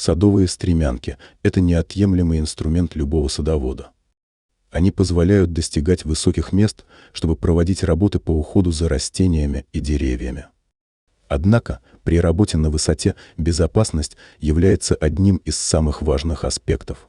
Садовые стремянки – это неотъемлемый инструмент любого садовода. Они позволяют достигать высоких мест, чтобы проводить работы по уходу за растениями и деревьями. Однако при работе на высоте безопасность является одним из самых важных аспектов.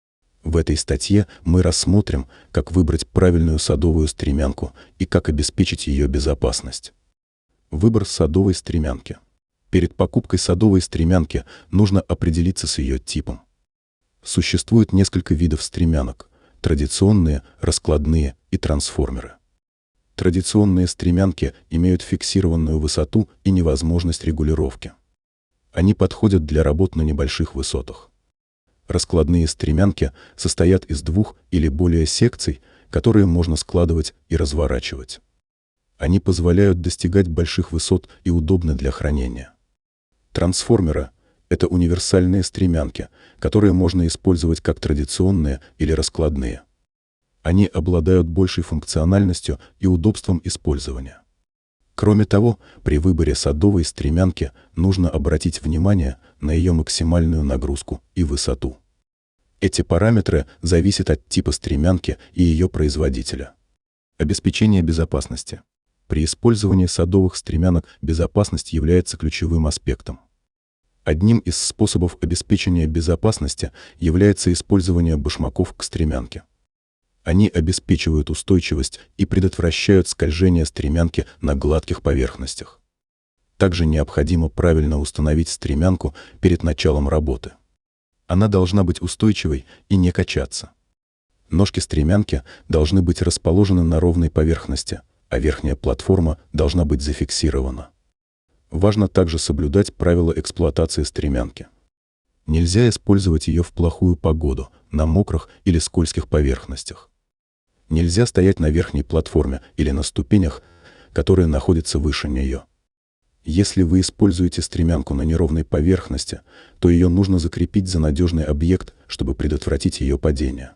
В этой статье мы рассмотрим, как выбрать правильную садовую стремянку и как обеспечить ее безопасность. Выбор садовой стремянки. Перед покупкой садовой стремянки нужно определиться с ее типом. Существует несколько видов стремянок – традиционные, раскладные и трансформеры. Традиционные стремянки имеют фиксированную высоту и невозможность регулировки. Они подходят для работ на небольших высотах. Раскладные стремянки состоят из 2 или более секций, которые можно складывать и разворачивать. Они позволяют достигать больших высот и удобны для хранения. Трансформеры – это универсальные стремянки, которые можно использовать как традиционные или раскладные. Они обладают большей функциональностью и удобством использования. Кроме того, при выборе садовой стремянки нужно обратить внимание на ее максимальную нагрузку и высоту. Эти параметры зависят от типа стремянки и ее производителя. Обеспечение безопасности. При использовании садовых стремянок безопасность является ключевым аспектом. Одним из способов обеспечения безопасности является использование башмаков к стремянке. Они обеспечивают устойчивость и предотвращают скольжение стремянки на гладких поверхностях. Также необходимо правильно установить стремянку перед началом работы. Она должна быть устойчивой и не качаться. Ножки стремянки должны быть расположены на ровной поверхности, а верхняя платформа должна быть зафиксирована. Важно также соблюдать правила эксплуатации стремянки. Нельзя использовать ее в плохую погоду, на мокрых или скользких поверхностях. Нельзя стоять на верхней платформе или на ступенях, которые находятся выше нее. Если вы используете стремянку на неровной поверхности, то ее нужно закрепить за надежный объект, чтобы предотвратить ее падение.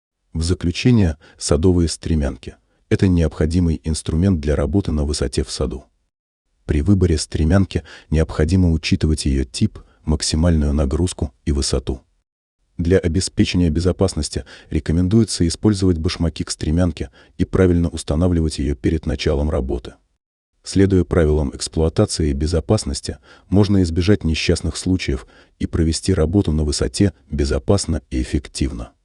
В заключение, садовые стремянки – это необходимый инструмент для работы на высоте в саду. При выборе стремянки необходимо учитывать ее тип, максимальную нагрузку и высоту. Для обеспечения безопасности рекомендуется использовать башмаки к стремянке и правильно устанавливать ее перед началом работы. Следуя правилам эксплуатации и безопасности, можно избежать несчастных случаев и провести работу на высоте безопасно и эффективно.